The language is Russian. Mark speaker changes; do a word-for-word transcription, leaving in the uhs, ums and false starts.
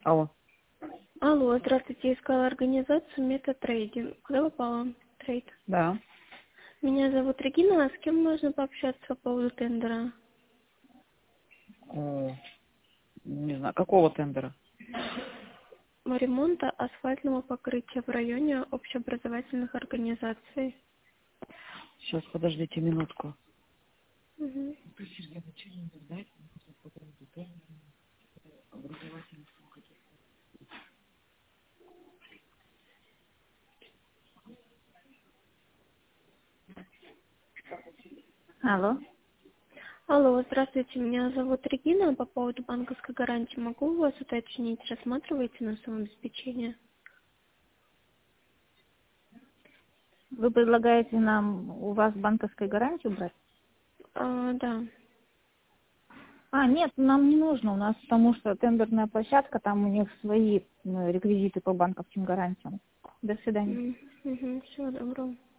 Speaker 1: Алло.
Speaker 2: Алло, здравствуйте, искала организацию метатрейдинг. Куда попала? Трейд.
Speaker 1: Да.
Speaker 2: Меня зовут Регина, а с кем можно пообщаться по поводу тендера?
Speaker 1: Э, Не знаю, какого тендера?
Speaker 2: Ремонта асфальтного покрытия в районе общеобразовательных организаций.
Speaker 1: Сейчас, подождите минутку.
Speaker 2: Мгм.
Speaker 3: Алло.
Speaker 2: Алло, здравствуйте, меня зовут Регина. По поводу банковской гарантии могу у вас уточнить, рассматриваете на самообеспечение?
Speaker 3: Вы предлагаете нам у вас банковскую гарантию брать?
Speaker 2: А, да.
Speaker 3: А, нет, нам не нужно у нас, потому что тендерная площадка, там у них свои ну, реквизиты по банковским гарантиям. До свидания.
Speaker 2: М, мгм, всего доброго.